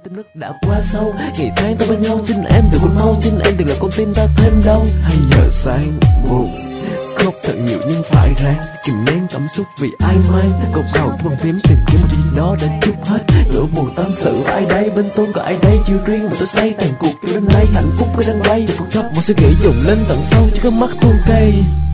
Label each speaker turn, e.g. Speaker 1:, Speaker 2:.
Speaker 1: tim nứt đã quá sâu. Ngày tháng ta bên nhau, xin em đừng quên mau, xin em đừng là con tim ta thêm đau. 2 giờ sáng buồn khóc thật nhiều nhưng phải ráng kìm nén cảm xúc vì ai mang cột đầu bằng phím tìm kiếm một gì đó đã chút hết nỗi buồn tâm sự. Ai đây bên tôi có ai đây chưa riêng mà tôi say tàn cuộc từ đêm nay hạnh phúc cứ đang bay cuộc sống một suy nghĩ dồn lên tận sâu chứ có mắt tuôn cây.